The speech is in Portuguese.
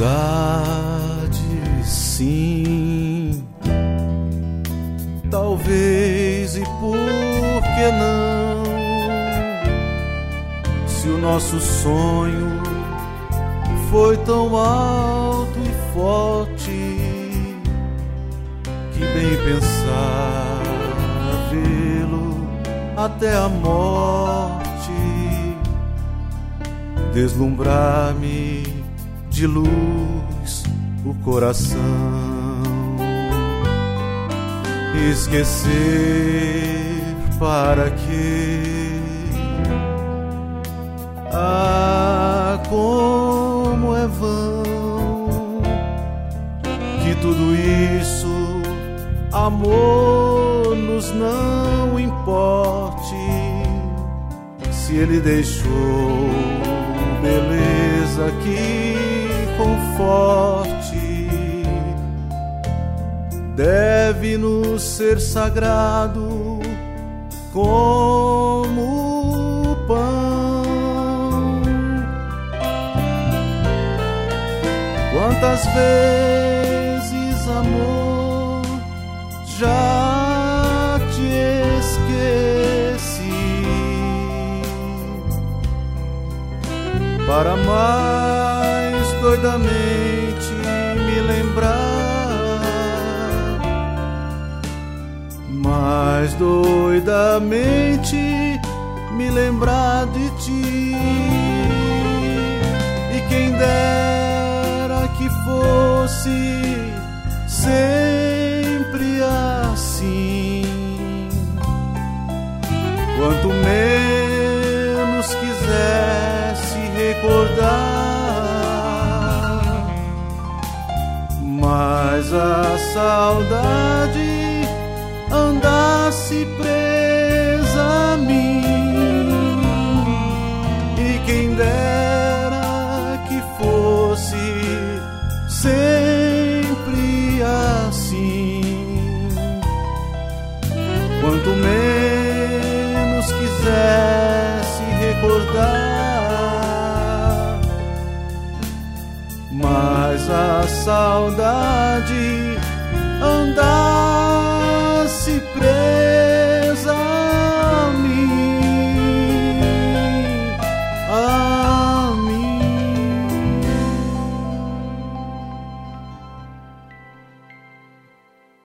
saudade, sim. Talvez, e por que não? Se o nosso sonho foi tão alto e forte, que bem pensar vê-lo até a morte, deslumbrar-me de luz o coração, esquecer para quê? Ah, como é vão que tudo isso, amor, nos não importe, se ele deixou beleza que conforte, deve-nos ser sagrado como o pão. Quantas vezes, amor, já te esqueci, para mais doidamente me lembrar, mais doidamente me lembrar de ti. E quem dera que fosse sempre assim, quanto menos quisesse recordar, mas a saudade andasse presa a mim. E quem dera que fosse sempre assim, quanto menos quisesse recordar, mas a saudade andasse presa